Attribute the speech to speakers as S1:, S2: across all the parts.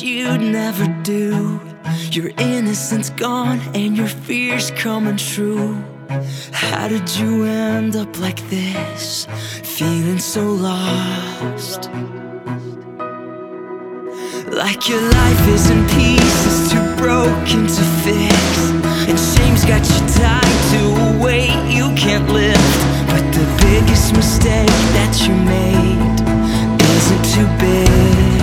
S1: you'd never do. Your innocence gone and your fears coming true. How did you end up like this, feeling so lost? Like your life is in pieces, too broken to fix, and shame's got you tied to a weight you can't lift. But the biggest mistake that you made isn't too big.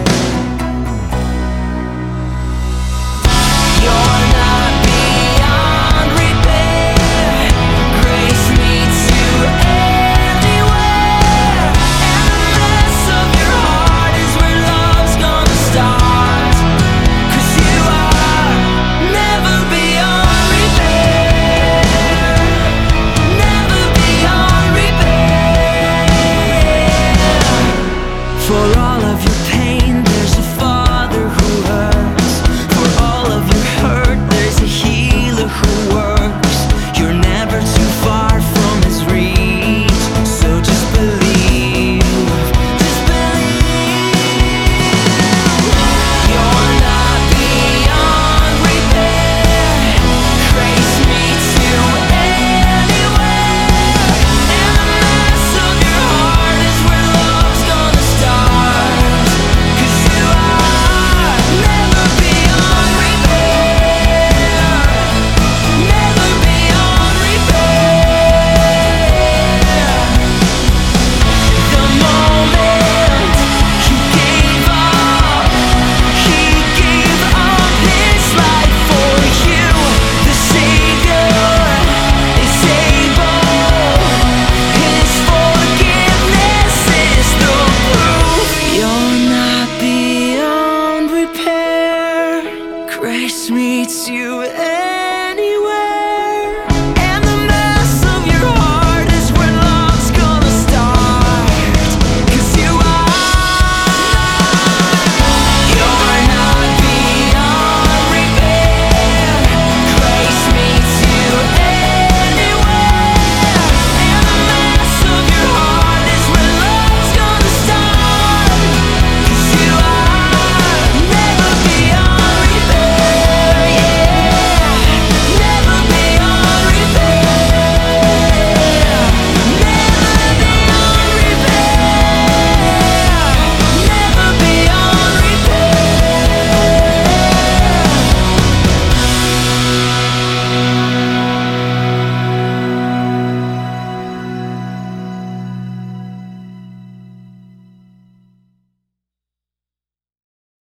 S1: You're not beyond repair. Grace meets you anywhere, and the mess of your heart is where love's gonna start. 'Cause you are never beyond repair. Never beyond repair. For all of your pain, there's a Father who hurts. For all of your hurt, there's a healer who works. You're never too far from His reach, so just believe. Just believe. You're not beyond repair. Grace meets you anywhere, and the mess of your heart is where love's gonna start. 'Cause you are never beyond repair. Never beyond repair. The moment He gave up, He gave up His life for you. The Savior is able. His forgiveness is the proof. You're not beyond repair. Grace meets you